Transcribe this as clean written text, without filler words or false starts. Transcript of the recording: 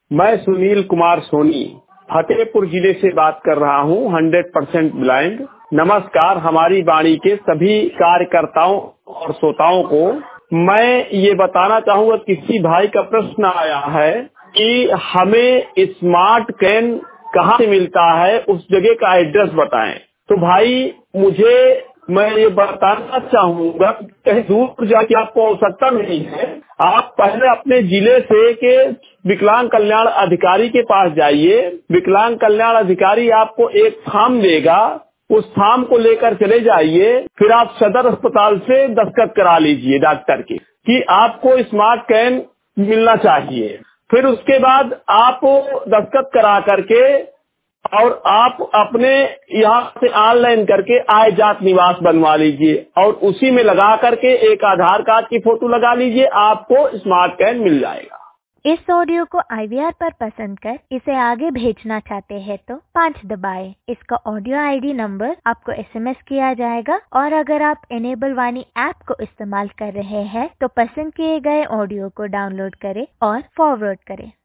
मैं सुनील कुमार सोनी फतेहपुर जिले से बात कर रहा हूँ, 100% ब्लाइंड। नमस्कार हमारी वाणी के सभी कार्यकर्ताओं और श्रोताओं को। मैं ये बताना चाहूँगा, किसी भाई का प्रश्न आया है कि हमें स्मार्ट कैन कहाँ से मिलता है, उस जगह का एड्रेस बताएं। तो भाई मैं ये बताना चाहूँगा, कहीं दूर जाके आपको आवश्यकता नहीं है। आप पहले अपने जिले से के विकलांग कल्याण अधिकारी के पास जाइए। विकलांग कल्याण अधिकारी आपको एक फॉर्म देगा, उस फॉर्म को लेकर चले जाइए। फिर आप सदर अस्पताल से दस्तखत करा लीजिए डॉक्टर की कि आपको स्मार्ट कैन मिलना चाहिए। फिर उसके बाद आप दस्तखत करा करके और आप अपने यहाँ से ऑनलाइन करके आय जात निवास बनवा लीजिए और उसी में लगा करके एक आधार कार्ड की फोटो लगा लीजिए, आपको स्मार्ट कैन मिल जाएगा। इस ऑडियो को IVR पर पसंद कर इसे आगे भेजना चाहते हैं तो 5 दबाएं। इसका ऑडियो ID नंबर आपको SMS किया जाएगा और अगर आप इनेबल वाणी ऐप को इस्तेमाल कर रहे हैं तो पसंद किए गए ऑडियो को डाउनलोड करें और फॉरवर्ड करें।